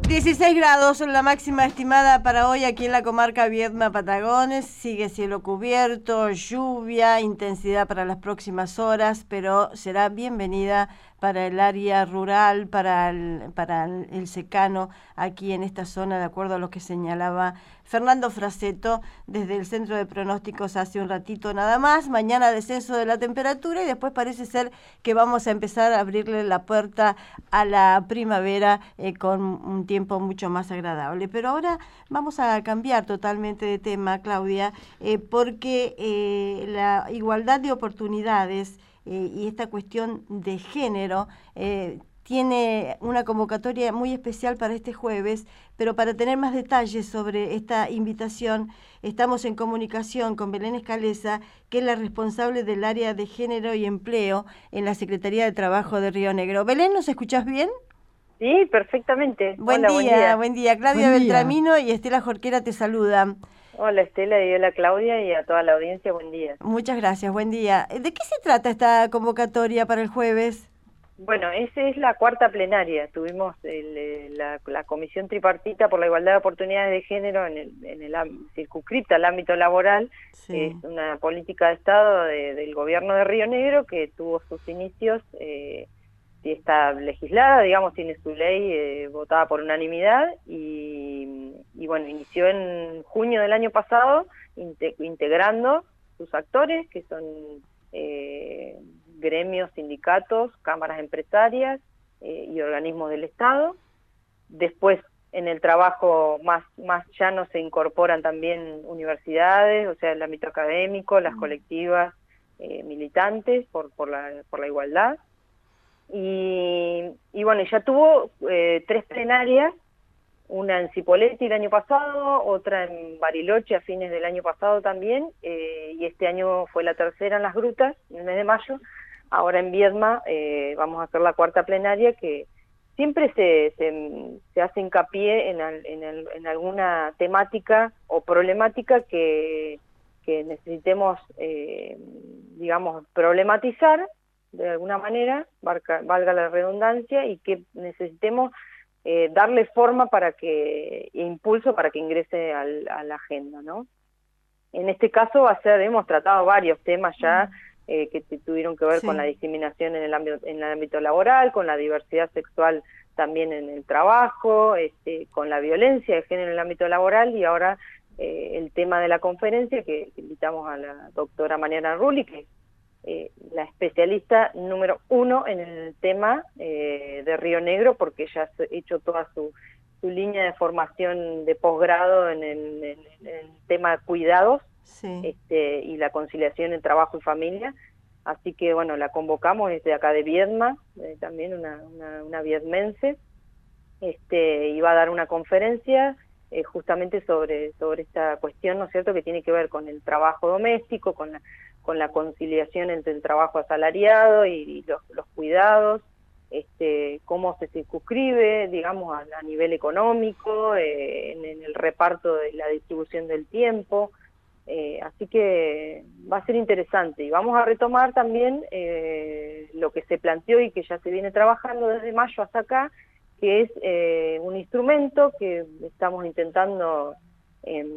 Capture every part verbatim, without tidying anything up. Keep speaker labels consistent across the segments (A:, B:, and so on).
A: dieciséis grados, la máxima estimada para hoy aquí en la comarca Viedma Patagones. Sigue cielo cubierto, lluvia, intensidad para las próximas horas, pero será bienvenida para el área rural, para el, para el secano aquí en esta zona, de acuerdo a lo que señalaba Fernando Fraseto desde el Centro de Pronósticos hace un ratito nada más. Mañana descenso de la temperatura y después parece ser que vamos a empezar a abrirle la puerta a la primavera eh, con un tiempo mucho más agradable. Pero ahora vamos a cambiar totalmente de tema, Claudia, eh, porque eh, la igualdad de oportunidades eh, y esta cuestión de género eh, tiene una convocatoria muy especial para este jueves, pero para tener más detalles sobre esta invitación, estamos en comunicación con Belén Escaleza, que es la responsable del área de género y empleo en la Secretaría de Trabajo de Río Negro. Belén, ¿nos escuchás bien?
B: Sí, perfectamente.
A: Buen
B: Hola,
A: día,
B: buen día.
A: buen día. Claudia
C: Buen día.
A: Beltramino y Estela Jorquera te saludan.
B: Hola Estela y hola Claudia y a toda la audiencia, buen día.
A: Muchas gracias, buen día. ¿De qué se trata esta convocatoria para el jueves?
B: Bueno, esa es la cuarta plenaria. Tuvimos el, eh, la, la Comisión Tripartita por la Igualdad de Oportunidades de Género en el, en el circunscripta al ámbito laboral.
A: Sí.
B: Es una política de Estado de, del gobierno de Río Negro que tuvo sus inicios, eh, y está legislada, digamos, tiene su ley eh, votada por unanimidad y, y bueno, inició en junio del año pasado inte, integrando sus actores, que son eh, gremios, sindicatos, cámaras empresarias eh, y organismos del Estado. Después, en el trabajo más, más llano se incorporan también universidades, o sea, el ámbito académico, las colectivas eh, militantes por, por, la, por la igualdad. Y, y bueno, ya tuvo eh, tres plenarias, una en Cipolletti el año pasado, otra en Bariloche a fines del año pasado también, eh, y este año fue la tercera en Las Grutas, en el mes de mayo. Ahora en Viedma eh, vamos a hacer la cuarta plenaria, que siempre se, se, se hace hincapié en, al, en, el, en alguna temática o problemática que, que necesitemos, eh, digamos, problematizar de alguna manera, valga, valga la redundancia, y que necesitemos eh, darle forma para que, e impulso para que ingrese al, a la agenda, ¿no? En este caso va a ser, hemos tratado varios temas ya eh, que tuvieron que ver
A: Sí.
B: con la discriminación en el ámbito, en el ámbito laboral, con la diversidad sexual también en el trabajo, este, con la violencia de género en el ámbito laboral, y ahora eh, el tema de la conferencia, que, que invitamos a la doctora Mariana Rulli, que Eh, la especialista número uno en el tema eh, de Río Negro, porque ella ha hecho toda su, su línea de formación de posgrado en el, en, en el tema de cuidados,
A: Sí.
B: este, y la conciliación en trabajo y familia. Así que bueno, la convocamos desde acá de Viedma, eh, también una, una, una viedmense, este, y va a dar una conferencia eh, justamente sobre, sobre esta cuestión, ¿no es cierto?, que tiene que ver con el trabajo doméstico, con la con la conciliación entre el trabajo asalariado y, y los, los cuidados, este, cómo se circunscribe, digamos, a, a nivel económico, eh, en, en el reparto de la distribución del tiempo, eh, así que va a ser interesante. Y vamos a retomar también eh, lo que se planteó y que ya se viene trabajando desde mayo hasta acá, que es eh, un instrumento que estamos intentando eh,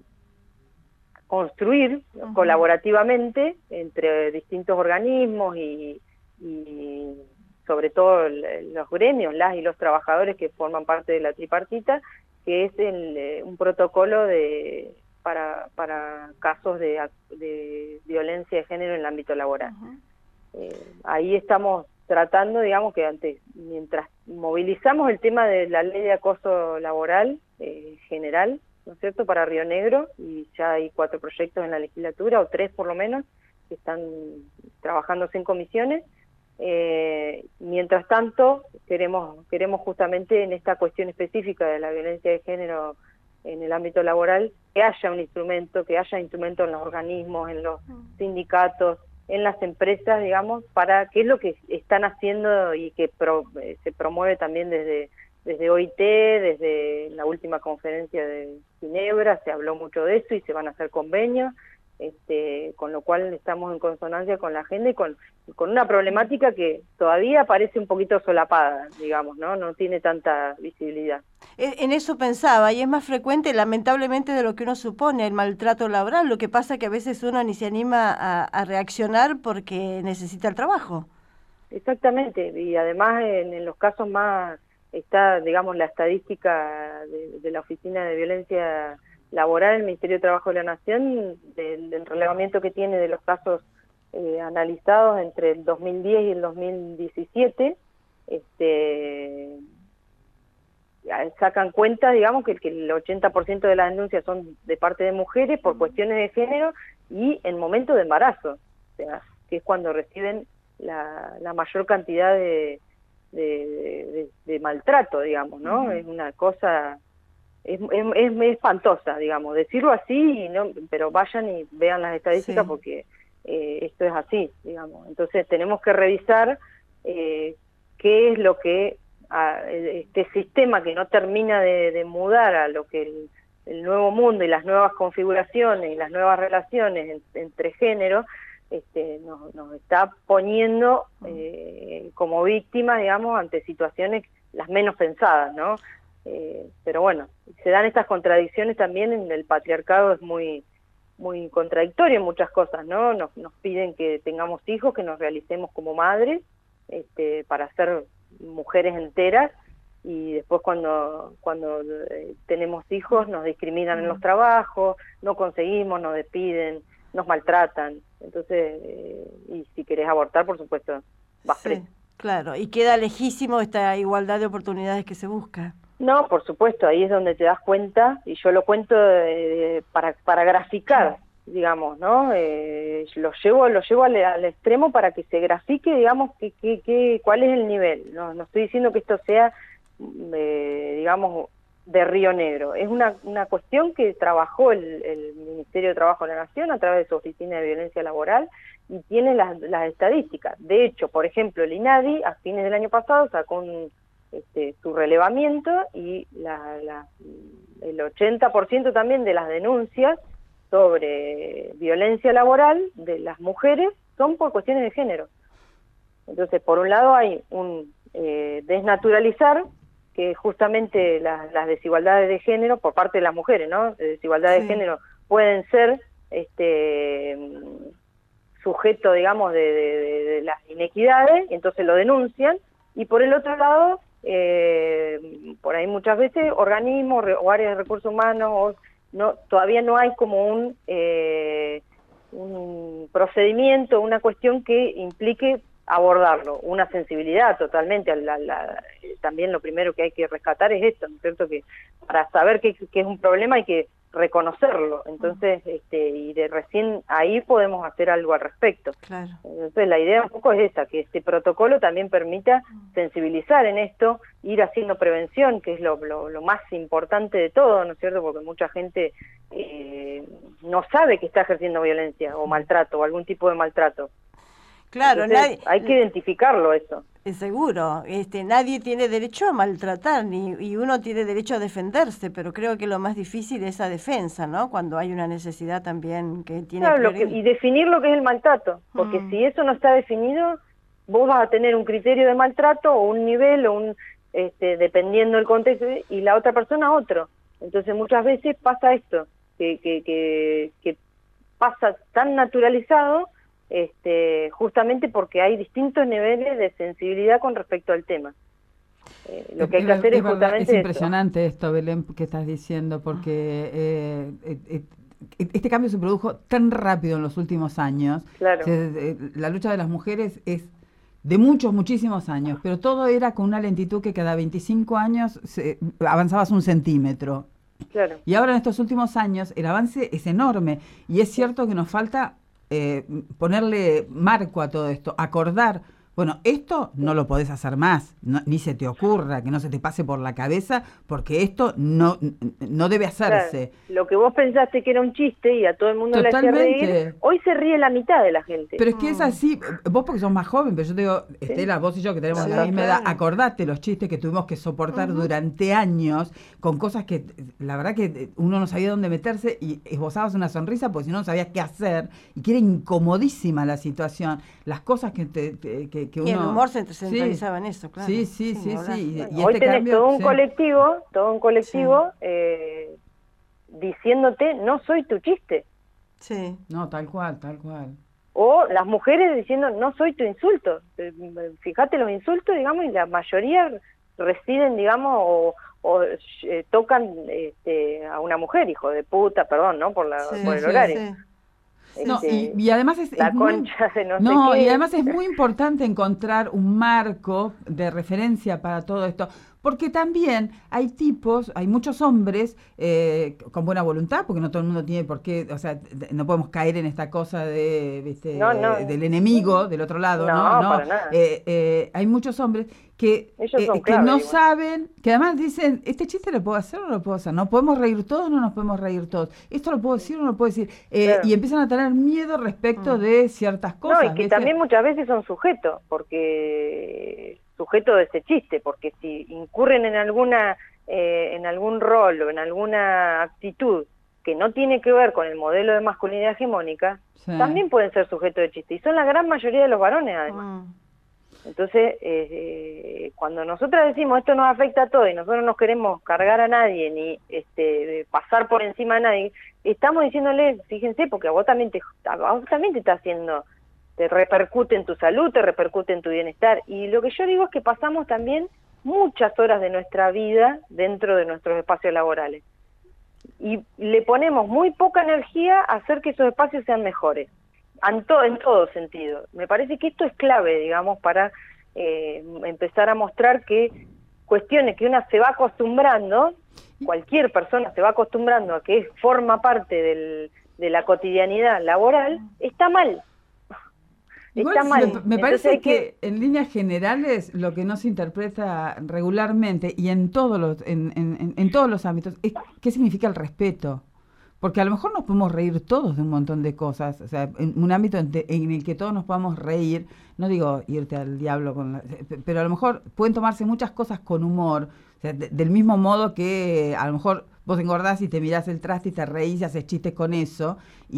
B: construir uh-huh. colaborativamente entre distintos organismos y, y sobre todo el, los gremios, las y los trabajadores que forman parte de la tripartita, que es el, eh, un protocolo de para, para casos de, de violencia de género en el ámbito laboral. Uh-huh. Eh, ahí estamos tratando, digamos, que antes, mientras movilizamos el tema de la ley de acoso laboral eh, general, ¿no es cierto?, para Río Negro, y ya hay cuatro proyectos en la legislatura, o tres por lo menos, que están trabajándose en comisiones. Eh, mientras tanto, queremos, queremos justamente en esta cuestión específica de la violencia de género en el ámbito laboral, que haya un instrumento, que haya instrumento en los organismos, en los sindicatos, en las empresas, digamos, para qué es lo que están haciendo y que pro, eh, se promueve también desde desde O I T, desde la última conferencia de Ginebra, se habló mucho de eso y se van a hacer convenios, este, con lo cual estamos en consonancia con la agenda y con, con una problemática que todavía parece un poquito solapada, digamos, ¿no? No tiene tanta visibilidad.
A: en eso pensaba, y es más frecuente, lamentablemente, de lo que uno supone, el maltrato laboral. Lo que pasa que a veces uno ni se anima a, a reaccionar porque necesita el trabajo.
B: Exactamente, y además en, en los casos más está, digamos, la estadística de, de la Oficina de Violencia Laboral, el Ministerio de Trabajo de la Nación, del, del relevamiento que tiene de los casos eh, analizados entre el dos mil diez y el dos mil diecisiete, este, sacan cuenta, digamos, que, que el ochenta por ciento de las denuncias son de parte de mujeres por cuestiones de género y en momento de embarazo, o sea, que es cuando reciben la, la mayor cantidad de, de, de, de maltrato, digamos, ¿no? Uh-huh. Es una cosa, es, es, es espantosa, digamos, decirlo así, y no, pero vayan y vean las estadísticas, sí, porque eh, esto es así, digamos. Entonces tenemos que revisar eh, qué es lo que a, este sistema que no termina de, de mudar a lo que el, el nuevo mundo y las nuevas configuraciones y las nuevas relaciones en, entre géneros Este, nos, nos está poniendo eh, como víctimas, digamos, ante situaciones las menos pensadas, ¿no? Eh, pero bueno, se dan estas contradicciones también. En el patriarcado es muy muy contradictorio en muchas cosas, ¿no? Nos, nos piden que tengamos hijos, que nos realicemos como madres, este, para ser mujeres enteras, y después cuando cuando eh, tenemos hijos nos discriminan en los trabajos, no conseguimos, nos despiden, nos maltratan. Entonces, eh, y si querés abortar, por supuesto, vas
A: sí,
B: preso.
A: Claro, y queda lejísimo esta igualdad de oportunidades que se busca.
B: No, por supuesto, ahí es donde te das cuenta, y yo lo cuento eh, para para graficar, digamos, ¿no? Eh, lo llevo lo llevo al, al extremo para que se grafique, digamos, que, que, que, cuál es el nivel. No, no estoy diciendo que esto sea, eh, digamos, de Río Negro. Es una, una cuestión que trabajó el, el Ministerio de Trabajo de la Nación a través de su Oficina de Violencia Laboral, y tiene las, las estadísticas. De hecho, por ejemplo, el INADI a fines del año pasado sacó un, este, su relevamiento, y la, la, el ochenta por ciento también de las denuncias sobre violencia laboral de las mujeres son por cuestiones de género. Entonces, por un lado hay un eh, desnaturalizar que justamente las, las desigualdades de género por parte de las mujeres, ¿no? Desigualdades sí. de género pueden ser este sujeto, digamos, de, de, de las inequidades, y entonces lo denuncian. Y por el otro lado, eh, por ahí muchas veces organismos o áreas de recursos humanos, o no, todavía no hay como un, eh, un procedimiento, una cuestión que implique abordarlo, una sensibilidad totalmente. A la, la, también lo primero que hay que rescatar es esto, ¿no es cierto? Que para saber que, que es un problema hay que reconocerlo, entonces, este, y de recién ahí podemos hacer algo al respecto.
A: Claro.
B: Entonces la idea un poco es esa, que este protocolo también permita sensibilizar en esto, ir haciendo prevención, que es lo, lo, lo más importante de todo, ¿no es cierto? Porque mucha gente eh, no sabe que está ejerciendo violencia o maltrato o algún tipo de maltrato.
A: Claro,
B: Entonces,
A: nadie,
B: hay que identificarlo eso.
A: Es seguro, este, nadie tiene derecho a maltratar, ni y uno tiene derecho a defenderse, pero creo que lo más difícil es la defensa, ¿no? Cuando hay una necesidad también que tiene
B: claro, lo que, y definir lo que es el maltrato, porque mm. si eso no está definido, vos vas a tener un criterio de maltrato o un nivel, o un este, dependiendo del contexto, y la otra persona otro. Entonces muchas veces pasa esto, que, que, que, que pasa tan naturalizado, Este, justamente porque hay distintos niveles de sensibilidad con respecto al tema. Eh, lo que hay que hacer es, es justamente
C: Es impresionante esto. esto, Belén, que estás diciendo, porque eh, eh, eh, este cambio se produjo tan rápido en los últimos años.
B: Claro.
C: O sea, eh, la lucha de las mujeres es de muchos, muchísimos años, pero todo era con una lentitud que cada veinticinco años se, avanzabas un centímetro.
B: Claro.
C: Y ahora en estos últimos años el avance es enorme, y es cierto que nos falta Eh, ponerle marco a todo esto, acordar, bueno, esto no lo podés hacer más, no, ni se te ocurra, que no se te pase por la cabeza, porque esto no no debe hacerse.
B: Claro, lo que vos pensaste que era un chiste y a todo el mundo
C: Totalmente.
B: le hacía reír, hoy se ríe la mitad de la gente.
C: Pero es que es así, vos porque sos más joven, pero yo te digo,
B: sí.
C: Estela, vos y yo que tenemos
B: sí,
C: la misma edad,
B: claro.
C: acordate los chistes que tuvimos que soportar uh-huh. durante años, con cosas que la verdad que uno no sabía dónde meterse, y esbozabas una sonrisa porque si no no sabías qué hacer, y que era incomodísima la situación, las cosas que, te, te, que que, que
A: y
C: uno...
A: el humor se centralizaba sí, en eso, claro.
C: Sí, sí, sí, sí.
B: sí.
C: Y,
B: bueno,
C: y
B: hoy
C: este
B: tenés
C: cambio,
B: todo un
C: sí.
B: colectivo, todo un colectivo sí. eh, diciéndote, no soy tu chiste.
A: Sí.
C: No, tal cual, tal cual.
B: O las mujeres diciendo, no soy tu insulto. Fíjate los insultos, digamos, y la mayoría residen, digamos, o, o eh, tocan este, a una mujer, hijo de puta, perdón, ¿no? Por, la,
C: sí,
B: por el
C: sí,
B: horario.
C: Sí. No, y, y además es,
B: la
C: es
B: concha
C: muy,
B: de no,
C: no
B: sé qué.
C: y además es muy importante encontrar un marco de referencia para todo esto, porque también hay tipos, hay muchos hombres eh, con buena voluntad, porque no todo el mundo tiene por qué, o sea, no podemos caer en esta cosa de, ¿viste?
B: No, no.
C: del enemigo del otro lado, no,
B: no,
C: no,
B: para nada.
C: Eh, eh, hay muchos hombres que, eh,
B: clave,
C: que no
B: igual.
C: saben, que además dicen, este chiste lo puedo hacer o no lo puedo hacer, no podemos reír todos o no nos podemos reír todos, esto lo puedo decir o no lo puedo decir, eh, claro. Y empiezan a tener miedo respecto mm. de ciertas cosas.
B: No, y que ¿viste? También muchas veces son sujetos, porque sujetos de ese chiste, porque si incurren en alguna eh, en algún rol o en alguna actitud que no tiene que ver con el modelo de masculinidad hegemónica, sí. También pueden ser sujetos de chiste, y son la gran mayoría de los varones además. Mm. Entonces, eh, cuando nosotras decimos esto nos afecta a todos y nosotros no queremos cargar a nadie ni este, pasar por encima a nadie, estamos diciéndole, fíjense, porque a vos también te, a vos también te está haciendo, te repercute en tu salud, te repercute en tu bienestar. Y lo que yo digo es que pasamos también muchas horas de nuestra vida dentro de nuestros espacios laborales. Y le ponemos muy poca energía a hacer que esos espacios sean mejores. En, to, en todo sentido. Me parece que esto es clave, digamos, para eh, empezar a mostrar que cuestiones que una se va acostumbrando, cualquier persona se va acostumbrando a que forma parte del, de la cotidianidad laboral, está mal.
C: Igual
B: está mal.
C: Me, me parece que, que en líneas generales lo que no se interpreta regularmente y en todos los, en, en, en todos los ámbitos es qué significa el respeto. Porque a lo mejor nos podemos reír todos de un montón de cosas, o sea, en un ámbito en, te, en el que todos nos podamos reír, no digo irte al diablo, con la, pero a lo mejor pueden tomarse muchas cosas con humor, o sea, de, del mismo modo que a lo mejor vos engordás y te mirás el traste y te reís y haces chistes con eso, y,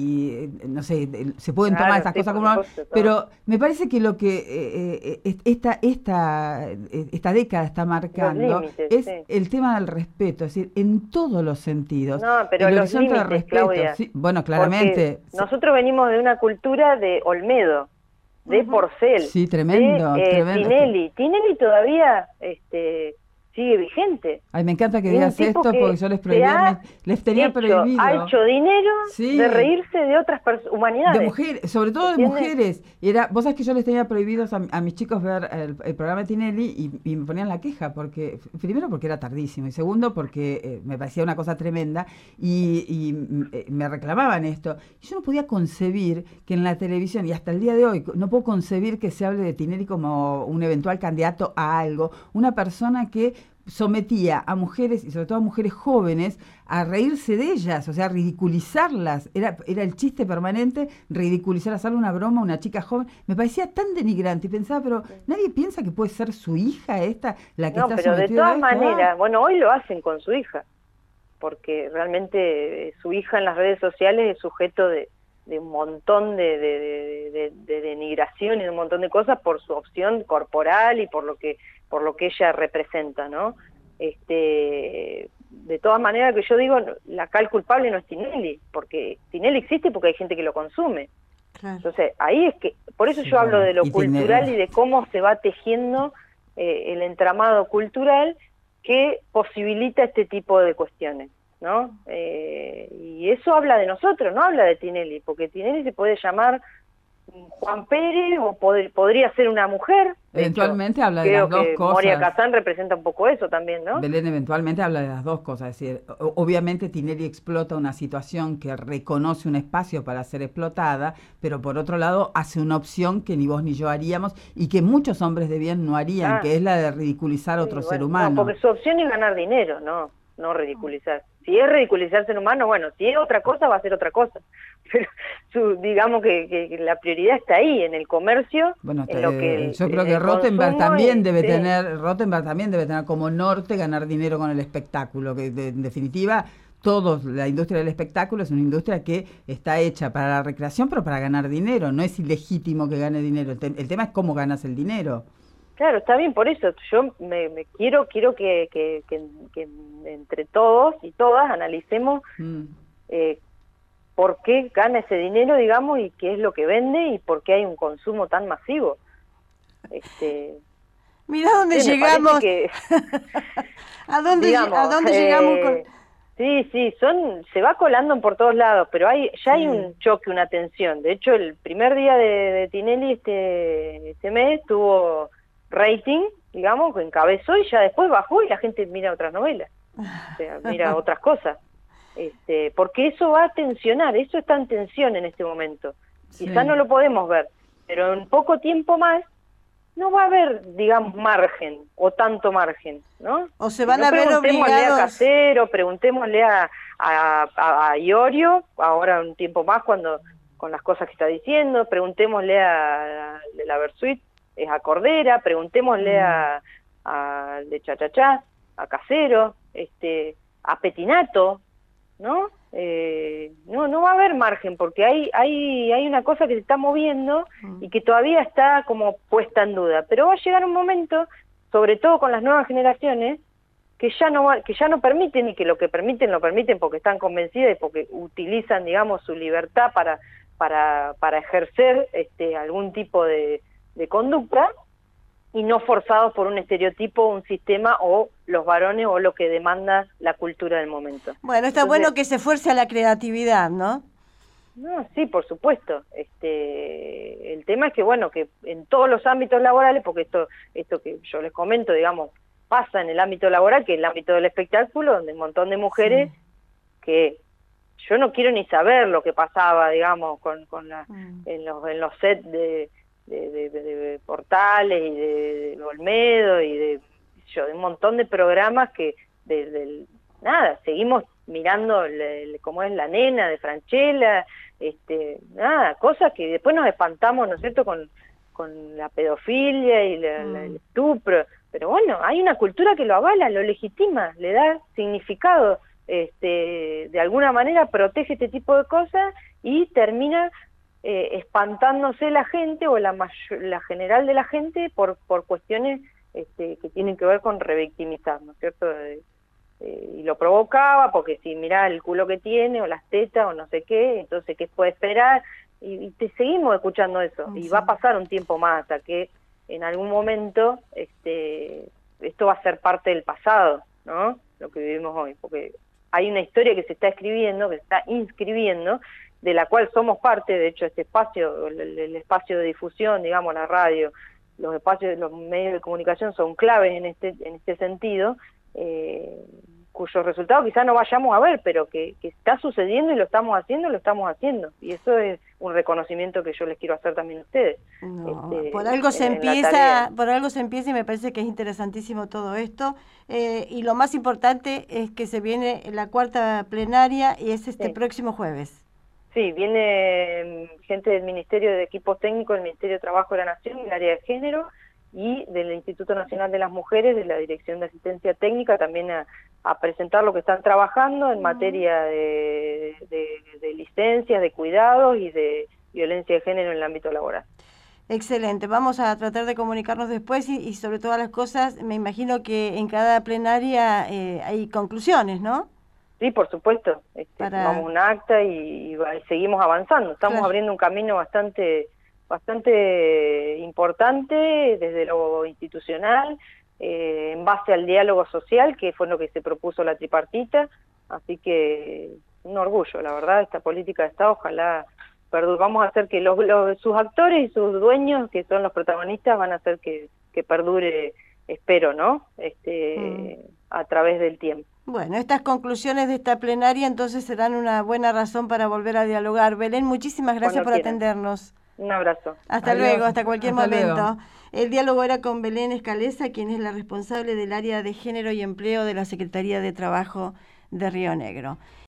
C: y no sé, se pueden claro, tomar estas sí, cosas como humor, pero me parece que lo que eh, eh, esta, esta, esta década está marcando límites, es sí. el tema del respeto, es decir, en todos los sentidos.
B: No, pero el los límites, de respeto,
C: sí, bueno, claramente.
B: Nosotros venimos de una cultura de Olmedo, de uh-huh. Porcel,
C: sí, tremendo,
B: de eh,
C: tremendo.
B: Tinelli. Tinelli todavía este, sigue vigente.
C: Ay, me encanta que digas esto porque yo les prohibía, les tenía
B: hecho,
C: prohibido.
B: Ha hecho dinero sí. de reírse de otras humanidades.
C: De mujeres, sobre todo de mujeres. Y era, vos sabés que yo les tenía prohibidos a, a mis chicos ver el, el programa de Tinelli y, y me ponían la queja, porque primero porque era tardísimo y segundo porque eh, me parecía una cosa tremenda y, y eh, me reclamaban esto. Y yo no podía concebir que en la televisión, y hasta el día de hoy, no puedo concebir que se hable de Tinelli como un eventual candidato a algo, una persona que sometía a mujeres, y sobre todo a mujeres jóvenes, a reírse de ellas, o sea, a ridiculizarlas. Era, era el chiste permanente, ridiculizar, hacerle una broma a una chica joven. Me parecía tan denigrante y pensaba, pero nadie piensa que puede ser su hija esta, la que
B: no,
C: está
B: pero
C: sometida
B: de todas
C: a esto.
B: maneras, bueno, hoy lo hacen con su hija, porque realmente su hija en las redes sociales es sujeto de, de un montón de, de, de, de, de denigración y de un montón de cosas por su opción corporal y por lo que por lo que ella representa, ¿no? Este, de todas maneras que yo digo, la acá el culpable no es Tinelli, porque Tinelli existe porque hay gente que lo consume. Claro. Entonces, ahí es que, por eso sí, yo hablo de lo y cultural Tinelli. Y de cómo se va tejiendo eh, el entramado cultural que posibilita este tipo de cuestiones, ¿no? Eh, y eso habla de nosotros, no habla de Tinelli, porque Tinelli se puede llamar Juan Pérez o pod podría ser una mujer.
C: Eventualmente
B: hecho,
C: habla de las dos cosas.
B: Moria Kazan representa un poco eso también, ¿no?
C: Belén eventualmente habla de las dos cosas. Es decir, obviamente Tinelli explota una situación que reconoce un espacio para ser explotada, pero por otro lado hace una opción que ni vos ni yo haríamos y que muchos hombres de bien no harían, ah, que es la de ridiculizar a otro sí, ser bueno, humano.
B: No, porque su opción es ganar dinero, no, no ridiculizar. Si es ridiculizar ser humano, bueno, si es otra cosa, va a ser otra cosa. Pero su, digamos que, que la prioridad está ahí, en el comercio,
C: bueno,
B: en lo que el,
C: yo creo que Rottenberg también y, debe sí. tener, Rottenberg también debe tener como norte ganar dinero con el espectáculo, que de, en definitiva todos, la industria del espectáculo es una industria que está hecha para la recreación, pero para ganar dinero. No es ilegítimo que gane dinero. El, te el tema es cómo ganas el dinero.
B: Claro, está bien, por eso yo me, me quiero quiero que, que, que, que entre todos y todas analicemos mm. eh, por qué gana ese dinero, digamos, y qué es lo que vende y por qué hay un consumo tan masivo. Este,
A: Mira dónde sí, llegamos. Que, ¿A dónde, digamos, ¿a dónde eh, llegamos con...?
B: Sí, sí, son, se va colando por todos lados, pero hay ya sí. hay un choque, una tensión. De hecho, el primer día de, de Tinelli este, este mes tuvo rating, digamos, que encabezó y ya después bajó y la gente mira otras novelas, o sea, mira otras cosas. Este, porque eso va a tensionar, eso está en tensión en este momento. Sí. Quizá no lo podemos ver, pero en poco tiempo más no va a haber, digamos, margen, o tanto margen, ¿no?
A: O se van no a ver
B: preguntémosle
A: obligados...
B: a Casero, preguntémosle a, a, a, a Iorio, ahora un tiempo más cuando con las cosas que está diciendo, preguntémosle a, a la Versuit, es a Cordera, preguntémosle mm. a, a de Chachachá, a Casero, este, a Petinato, ¿no? Eh, no, no va a haber margen porque hay, hay, hay una cosa que se está moviendo y que todavía está como puesta en duda, pero va a llegar un momento, sobre todo con las nuevas generaciones, que ya no va, que ya no permiten y que lo que permiten lo permiten porque están convencidas y porque utilizan, digamos, su libertad para, para, para ejercer este, algún tipo de, de conducta y no forzados por un estereotipo, un sistema o los varones o lo que demanda la cultura del momento.
A: Bueno, está Entonces, bueno que se fuerce a la creatividad, ¿no?
B: No, sí, por supuesto. Este, el tema es que, bueno, que en todos los ámbitos laborales, porque esto, esto que yo les comento, digamos, pasa en el ámbito laboral, que es el ámbito del espectáculo, donde un montón de mujeres sí. que yo no quiero ni saber lo que pasaba, digamos, con, con la, mm. en los, en los sets de De, de, de, de Portales y de, de Olmedo y de, yo, de un montón de programas que de, de, nada, seguimos mirando le, le, cómo es La Nena de Franchella, este, nada, cosas que después nos espantamos, ¿no es cierto?, con, con la pedofilia y la, mm. la, el estupro, pero bueno, hay una cultura que lo avala, lo legitima, le da significado, este, de alguna manera protege este tipo de cosas y termina Eh, espantándose la gente o la mayor, la general de la gente por por cuestiones este, que tienen que ver con revictimizar, ¿no es cierto? Eh, eh, y lo provocaba porque si mirá el culo que tiene o las tetas o no sé qué, entonces ¿qué puede esperar? Y, y te seguimos escuchando eso sí. Y va a pasar un tiempo más hasta que en algún momento este esto va a ser parte del pasado, ¿no? Lo que vivimos hoy, porque hay una historia que se está escribiendo, que se está inscribiendo, de la cual somos parte. De hecho este espacio, el, el espacio de difusión, digamos, la radio, los espacios, los medios de comunicación son claves en este en este sentido, eh, cuyos resultados quizás no vayamos a ver, pero que, que está sucediendo y lo estamos haciendo, lo estamos haciendo, y eso es un reconocimiento que yo les quiero hacer también a ustedes.
A: No, este, por algo se empieza, por algo se empieza y me parece que es interesantísimo todo esto, eh, y lo más importante es que se viene la cuarta plenaria y es este sí. próximo jueves.
B: Sí, viene gente del Ministerio de Equipos Técnicos, del Ministerio de Trabajo de la Nación, del área de género, y del Instituto Nacional de las Mujeres, de la Dirección de Asistencia Técnica, también a, a presentar lo que están trabajando en materia de, de, de licencias, de cuidados y de violencia de género en el ámbito laboral.
A: Excelente, vamos a tratar de comunicarnos después y, y sobre todas las cosas, me imagino que en cada plenaria eh, hay conclusiones, ¿no?
B: Sí, por supuesto. Este, Para... Tomamos un acta y, y seguimos avanzando. Estamos claro. abriendo un camino bastante bastante importante desde lo institucional, eh, en base al diálogo social, que fue lo que se propuso la tripartita. Así que un orgullo, la verdad, esta política de Estado. Ojalá perdure. Vamos a hacer que los, los, sus actores y sus dueños, que son los protagonistas, van a hacer que, que perdure, espero, ¿no? Este, mm. a través del tiempo.
A: Bueno, estas conclusiones de esta plenaria entonces serán una buena razón para volver a dialogar. Belén, muchísimas gracias Cuando por quieran. atendernos.
B: Un abrazo.
A: Hasta Adiós. luego, hasta cualquier hasta momento. Luego. El diálogo era con Belén Escaleza, quien es la responsable del área de género y empleo de la Secretaría de Trabajo de Río Negro.